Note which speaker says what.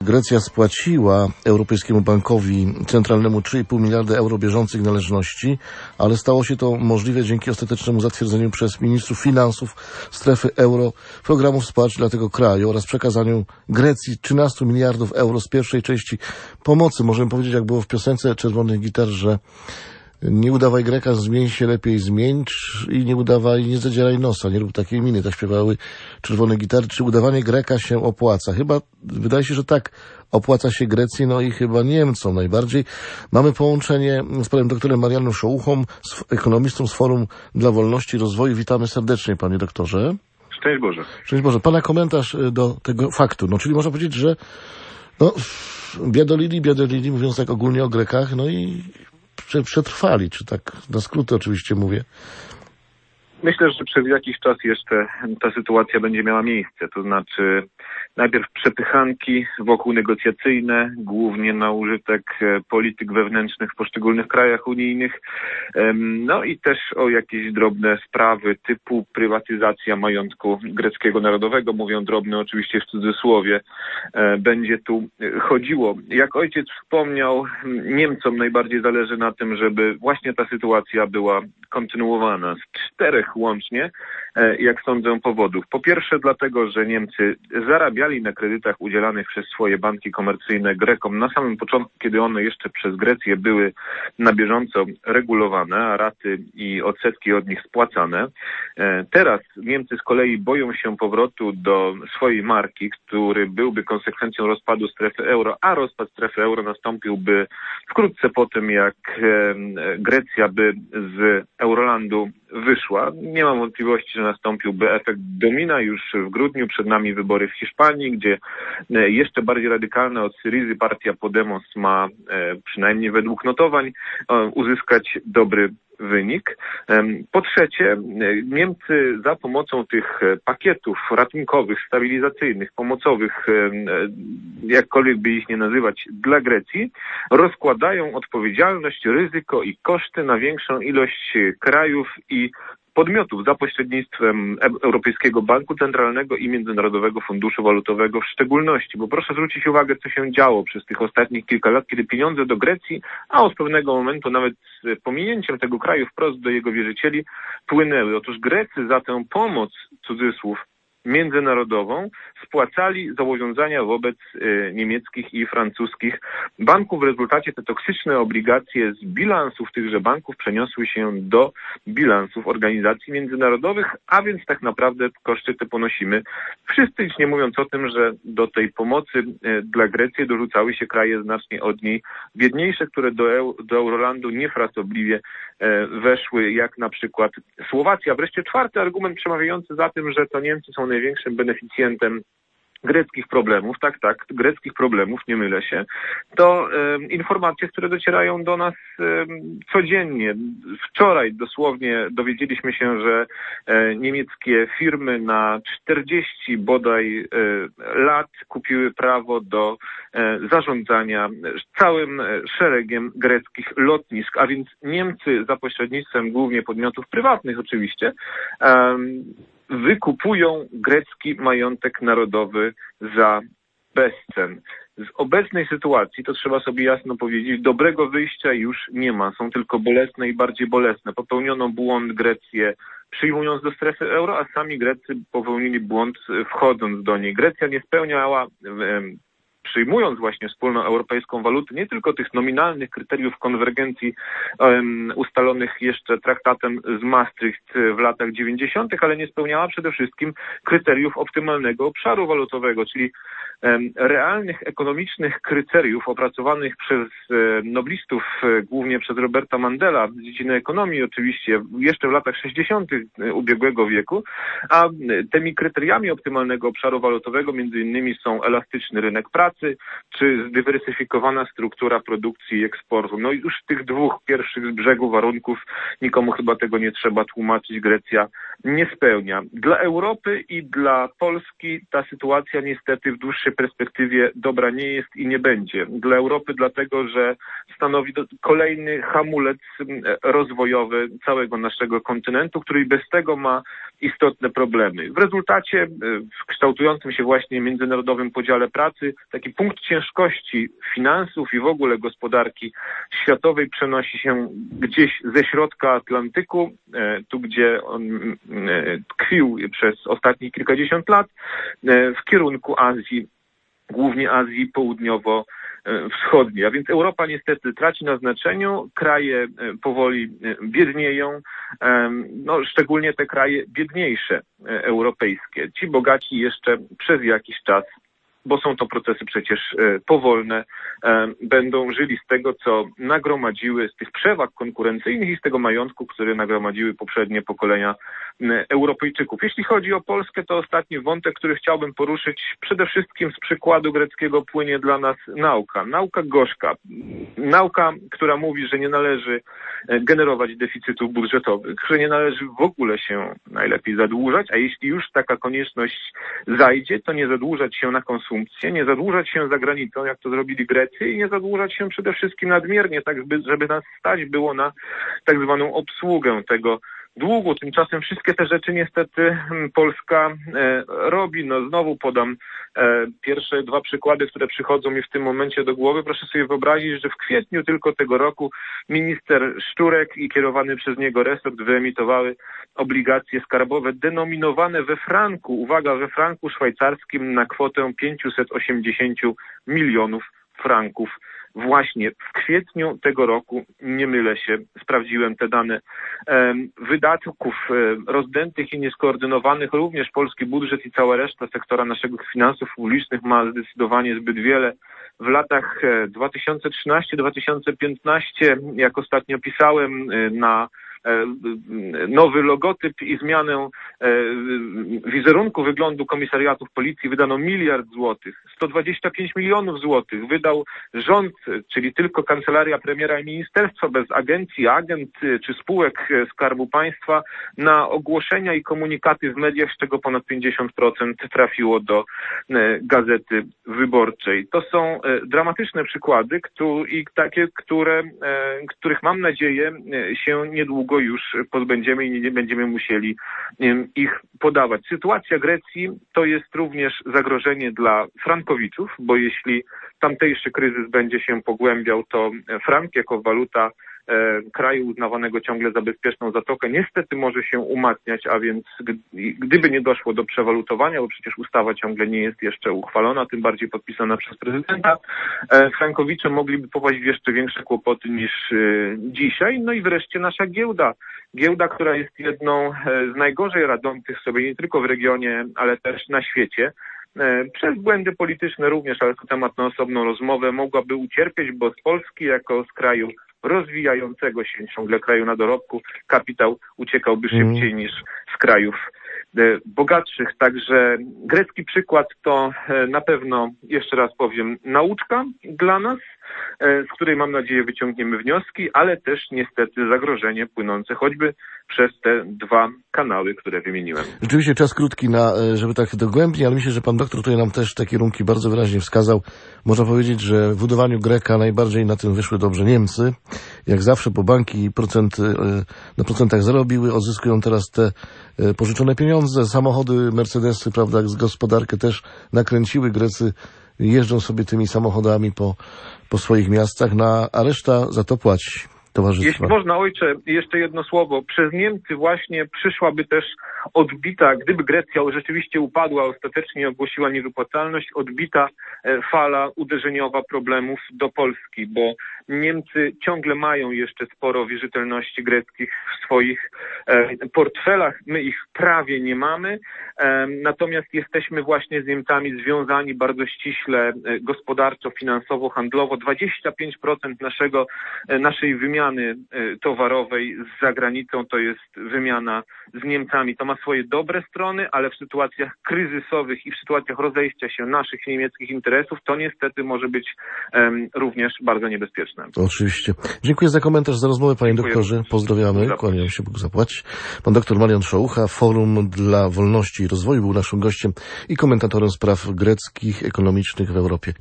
Speaker 1: Grecja spłaciła Europejskiemu Bankowi Centralnemu 3,5 miliarda euro bieżących należności, ale stało się to możliwe dzięki ostatecznemu zatwierdzeniu przez ministrów finansów strefy euro programu wsparcia dla tego kraju oraz przekazaniu Grecji 13 miliardów euro z pierwszej części pomocy. Możemy powiedzieć, jak było w piosence Czerwonych Gitar, że nie udawaj Greka, zmień się, lepiej zmień, i nie udawaj, nie zadzieraj nosa, nie rób takiej miny. Tak śpiewały Czerwone Gitary. Czy udawanie Greka się opłaca? Chyba, wydaje się, że tak. Opłaca się Grecji, no i chyba Niemcom najbardziej. Mamy połączenie z panem doktorem Marianem Szołuchą, ekonomistą z Forum dla Wolności i Rozwoju. Witamy serdecznie, panie doktorze.
Speaker 2: Szczęść Boże.
Speaker 1: Szczęść Boże. Pana komentarz do tego faktu. No, czyli można powiedzieć, że biadolili, mówiąc tak ogólnie o Grekach, no i przetrwali, czy tak na skróty oczywiście mówię.
Speaker 2: Myślę, że przez jakiś czas jeszcze ta sytuacja będzie miała miejsce, to znaczy najpierw przepychanki wokół negocjacyjne, głównie na użytek polityk wewnętrznych w poszczególnych krajach unijnych, no i też o jakieś drobne sprawy typu prywatyzacja majątku greckiego narodowego, mówią drobne oczywiście w cudzysłowie, będzie tu chodziło. Jak ojciec wspomniał, Niemcom najbardziej zależy na tym, żeby właśnie ta sytuacja była kontynuowana z 4 łącznie, jak sądzę, powodów. Po pierwsze dlatego, że Niemcy zarabiali na kredytach udzielanych przez swoje banki komercyjne Grekom na samym początku, kiedy one jeszcze przez Grecję były na bieżąco regulowane, a raty i odsetki od nich spłacane. Teraz Niemcy z kolei boją się powrotu do swojej marki, który byłby konsekwencją rozpadu strefy euro, a rozpad strefy euro nastąpiłby wkrótce po tym, jak Grecja by z Eurolandu wyszła. Nie mam wątpliwości, że nastąpiłby efekt domina już w grudniu. Przed nami wybory w Hiszpanii, gdzie jeszcze bardziej radykalna od Syrizy partia Podemos ma, przynajmniej według notowań, uzyskać dobry wynik. Po trzecie, Niemcy za pomocą tych pakietów ratunkowych, stabilizacyjnych, pomocowych, jakkolwiek by ich nie nazywać, dla Grecji, rozkładają odpowiedzialność, ryzyko i koszty na większą ilość krajów i podmiotów za pośrednictwem Europejskiego Banku Centralnego i Międzynarodowego Funduszu Walutowego w szczególności. Bo proszę zwrócić uwagę, co się działo przez tych ostatnich kilka lat, kiedy pieniądze do Grecji, a od pewnego momentu nawet z pominięciem tego kraju wprost do jego wierzycieli, płynęły. Otóż Grecy za tę pomoc, cudzysłów, międzynarodową spłacali zobowiązania wobec niemieckich i francuskich banków. W rezultacie te toksyczne obligacje z bilansów tychże banków przeniosły się do bilansów organizacji międzynarodowych, a więc tak naprawdę koszty te ponosimy wszyscy, już nie mówiąc o tym, że do tej pomocy dla Grecji dorzucały się kraje znacznie od niej biedniejsze, które do Eurolandu niefrasobliwie weszły, jak na przykład Słowacja. Wreszcie czwarty argument przemawiający za tym, że to Niemcy są największym beneficjentem greckich problemów, tak, greckich problemów, nie mylę się, to informacje, które docierają do nas codziennie. Wczoraj dosłownie dowiedzieliśmy się, że niemieckie firmy na 40 bodaj lat kupiły prawo do zarządzania całym szeregiem greckich lotnisk, a więc Niemcy za pośrednictwem głównie podmiotów prywatnych oczywiście, wykupują grecki majątek narodowy za bezcen. Z obecnej sytuacji, to trzeba sobie jasno powiedzieć, dobrego wyjścia już nie ma. Są tylko bolesne i bardziej bolesne. Popełniono błąd Grecję przyjmując do strefy euro, a sami Grecy popełnili błąd wchodząc do niej. Grecja nie spełniała, przyjmując właśnie wspólną europejską walutę, nie tylko tych nominalnych kryteriów konwergencji ustalonych jeszcze traktatem z Maastricht w latach 90., ale nie spełniała przede wszystkim kryteriów optymalnego obszaru walutowego, czyli realnych ekonomicznych kryteriów opracowanych przez noblistów, głównie przez Roberta Mandela z dziedziny ekonomii oczywiście, jeszcze w latach 60. ubiegłego wieku, a tymi kryteriami optymalnego obszaru walutowego między innymi są elastyczny rynek pracy, czy zdywersyfikowana struktura produkcji i eksportu. No i już tych dwóch pierwszych z brzegu warunków, nikomu chyba tego nie trzeba tłumaczyć, Grecja nie spełnia. Dla Europy i dla Polski ta sytuacja niestety w dłuższej dłuższej perspektywie dobra nie jest i nie będzie. Dla Europy dlatego, że stanowi kolejny hamulec rozwojowy całego naszego kontynentu, który bez tego ma istotne problemy. W rezultacie w kształtującym się właśnie międzynarodowym podziale pracy taki punkt ciężkości finansów i w ogóle gospodarki światowej przenosi się gdzieś ze środka Atlantyku, tu gdzie on tkwił przez ostatnich kilkadziesiąt lat, w kierunku Azji, głównie Azji Południowo-Wschodniej. A więc Europa niestety traci na znaczeniu, kraje powoli biednieją, szczególnie te kraje biedniejsze europejskie. Ci bogaci jeszcze przez jakiś czas, bo są to procesy przecież powolne, będą żyli z tego, co nagromadziły, z tych przewag konkurencyjnych i z tego majątku, który nagromadziły poprzednie pokolenia Europejczyków. Jeśli chodzi o Polskę, to ostatni wątek, który chciałbym poruszyć, przede wszystkim z przykładu greckiego płynie dla nas nauka. Nauka gorzka. Nauka, która mówi, że nie należy generować deficytów budżetowych, że nie należy w ogóle się najlepiej zadłużać, a jeśli już taka konieczność zajdzie, to nie zadłużać się na konsumpcję, nie zadłużać się za granicą, jak to zrobili Grecy, i nie zadłużać się przede wszystkim nadmiernie, tak żeby nas stać było na tak zwaną obsługę tego długu. Tymczasem wszystkie te rzeczy niestety Polska robi. Znowu podam pierwsze dwa przykłady, które przychodzą mi w tym momencie do głowy. Proszę sobie wyobrazić, że w kwietniu tylko tego roku minister Szczurek i kierowany przez niego resort wyemitowały obligacje skarbowe denominowane we franku, uwaga, we franku szwajcarskim na kwotę 580 milionów franków. Właśnie w kwietniu tego roku, nie mylę się, sprawdziłem te dane, wydatków rozdętych i nieskoordynowanych, również polski budżet i cała reszta sektora naszych finansów publicznych ma zdecydowanie zbyt wiele. W latach 2013-2015, jak ostatnio pisałem, na nowy logotyp i zmianę wizerunku, wyglądu komisariatów policji wydano 1 miliard złotych. 125 milionów złotych wydał rząd, czyli tylko kancelaria premiera i ministerstwo, bez agencji, agent czy spółek Skarbu Państwa, na ogłoszenia i komunikaty w mediach, z czego ponad 50% trafiło do Gazety Wyborczej. To są dramatyczne przykłady i takie, których mam nadzieję się niedługo już pozbędziemy i nie będziemy musieli ich podawać. Sytuacja Grecji to jest również zagrożenie dla frankowiczów, bo jeśli tamtejszy kryzys będzie się pogłębiał, to frank jako waluta kraju uznawanego ciągle za bezpieczną zatokę niestety może się umacniać, a więc gdyby nie doszło do przewalutowania, bo przecież ustawa ciągle nie jest jeszcze uchwalona, tym bardziej podpisana przez prezydenta, frankowicze mogliby popaść w jeszcze większe kłopoty niż dzisiaj. No i wreszcie nasza giełda. Giełda, która jest jedną z najgorzej radzących sobie nie tylko w regionie, ale też na świecie. Przez błędy polityczne również, ale to temat na osobną rozmowę, mogłaby ucierpieć, bo z Polski jako z kraju rozwijającego się ciągle kraju na dorobku kapitał uciekałby szybciej niż z krajów bogatszych. Także grecki przykład to na pewno, jeszcze raz powiem, nauczka dla nas, z której mam nadzieję wyciągniemy wnioski, ale też niestety zagrożenie płynące choćby przez te dwa kanały, które wymieniłem.
Speaker 1: Rzeczywiście czas krótki, żeby tak dogłębnie, ale myślę, że pan doktor tutaj nam też te kierunki bardzo wyraźnie wskazał. Można powiedzieć, że w budowaniu Greka najbardziej na tym wyszły dobrze Niemcy. Jak zawsze, bo banki na procentach zarobiły, odzyskują teraz te pożyczone pieniądze, samochody, Mercedesy, prawda, z gospodarkę też nakręciły. Grecy jeżdżą sobie tymi samochodami po swoich miastach, a reszta za to płaci.
Speaker 2: Jeśli można, ojcze, jeszcze jedno słowo. Przez Niemcy właśnie przyszłaby też odbita, gdyby Grecja rzeczywiście upadła, ostatecznie ogłosiła niewypłacalność, odbita fala uderzeniowa problemów do Polski, bo Niemcy ciągle mają jeszcze sporo wierzytelności greckich w swoich portfelach. My ich prawie nie mamy, natomiast jesteśmy właśnie z Niemcami związani bardzo ściśle gospodarczo, finansowo, handlowo. 25% naszej wymiany towarowej z zagranicą to jest wymiana z Niemcami. To ma swoje dobre strony, ale w sytuacjach kryzysowych i w sytuacjach rozejścia się naszych niemieckich interesów to niestety może być również bardzo niebezpieczne.
Speaker 1: Oczywiście. Dziękuję za komentarz, za rozmowę, panie doktorze. Pozdrawiamy. Kłaniam się, Bóg zapłać. Pan doktor Marian Szałucha, Forum dla Wolności i Rozwoju, był naszym gościem i komentatorem spraw greckich, ekonomicznych w Europie.